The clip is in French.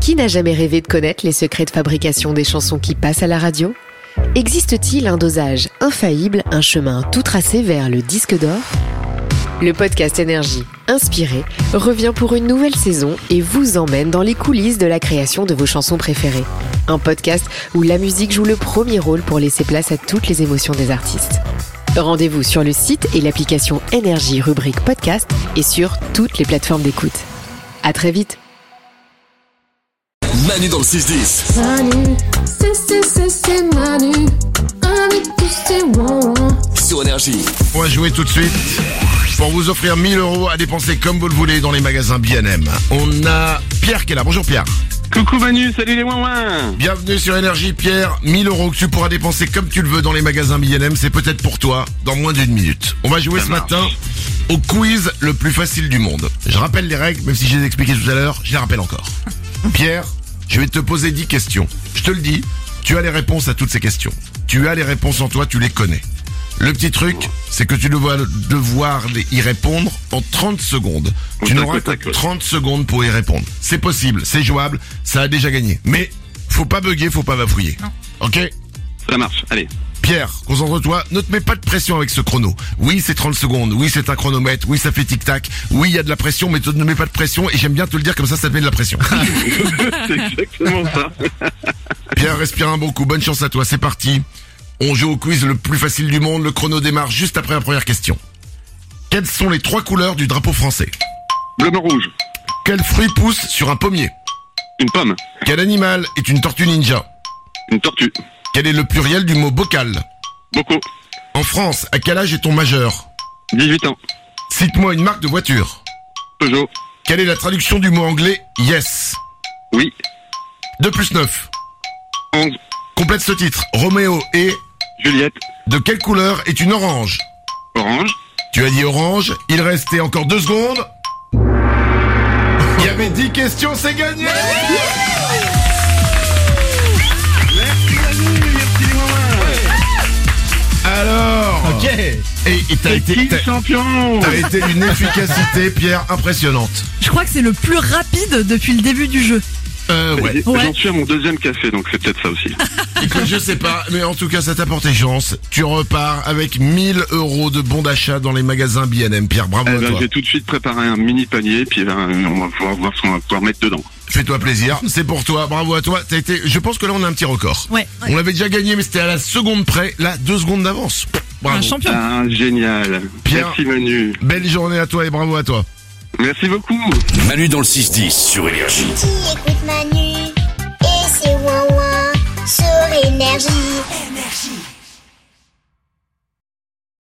Qui n'a jamais rêvé de connaître les secrets de fabrication des chansons qui passent à la radio ? Existe-t-il un dosage infaillible, un chemin tout tracé vers le disque d'or ? Le podcast Énergie, inspiré, revient pour une nouvelle saison et vous emmène dans les coulisses de la création de vos chansons préférées. Un podcast où la musique joue le premier rôle pour laisser place à toutes les émotions des artistes. Rendez-vous sur le site et l'application Énergie rubrique podcast et sur toutes les plateformes d'écoute. À très vite. Manu dans le 6-10. Manu, c'est Manu. Sur Énergie. On va jouer tout de suite pour vous offrir 1000 € à dépenser comme vous le voulez dans les magasins B&M. On a Pierre qui est là. Bonjour Pierre. Coucou Manu, salut les ouin-ouin. Bienvenue sur Énergie Pierre. 1000 € que tu pourras dépenser comme tu le veux dans les magasins B&M. C'est peut-être pour toi dans moins d'une minute. On va jouer ce matin au quiz le plus facile du monde. Je rappelle les règles, même si je les ai expliquées tout à l'heure, je les rappelle encore. Pierre, je vais te poser 10 questions. Je te le dis, tu as les réponses à toutes ces questions. Tu as les réponses en toi, tu les connais. Le petit truc, c'est que tu dois devoir y répondre en 30 secondes. Tu n'auras que 30 secondes pour y répondre. C'est possible, c'est jouable, ça a déjà gagné. Mais faut pas bugger, faut pas bafouiller. Ok ? Ça marche, allez. Pierre, concentre-toi, ne te mets pas de pression avec ce chrono. Oui, c'est 30 secondes, oui, c'est un chronomètre, oui, ça fait tic-tac, oui, il y a de la pression, mais ne mets pas de pression, et j'aime bien te le dire comme ça te met de la pression. C'est exactement ça. Pierre, respire un bon coup, bonne chance à toi, c'est parti. On joue au quiz le plus facile du monde, le chrono démarre juste après la première question. Quelles sont les 3 couleurs du drapeau français ? Bleu, blanc, rouge. Quel fruit pousse sur un pommier ? Une pomme. Quel animal est une tortue ninja ? Une tortue. Quel est le pluriel du mot bocal ? Bocaux. En France, à quel âge est-on majeur ? 18 ans. Cite-moi une marque de voiture. Peugeot. Quelle est la traduction du mot anglais yes ? Oui. 2 plus 9. 11. Complète ce titre. Roméo et... Juliette. De quelle couleur est une orange ? Orange. Tu as dit orange, il restait encore 2 secondes. Il y avait 10 questions, c'est gagné. Merci Manu, merci les ouin-ouin. Alors Ok. Et t'as été champion. T'as été d'une efficacité, Pierre, impressionnante. Je crois que c'est le plus rapide depuis le début du jeu. Ouais. J'en suis à mon 2e café, donc c'est peut-être ça aussi. Écoute, je sais pas, mais en tout cas, ça t'a porté chance. Tu repars avec 1000 € de bons d'achat dans les magasins B&M. Pierre, bravo à toi. J'ai tout de suite préparé un mini panier, puis on va pouvoir voir ce qu'on va pouvoir mettre dedans. Fais-toi plaisir, c'est pour toi, bravo à toi. Je pense que là, on a un petit record. Ouais. On l'avait déjà gagné, mais c'était à la seconde près. Là, 2 secondes d'avance. Bravo. Un champion. Ah, génial. Pierre. Merci Manu. Belle journée à toi et bravo à toi. Merci beaucoup. Manu dans le 6-10 sur Énergie. Qui écoute Manu et c'est ouin-ouin sur Énergie.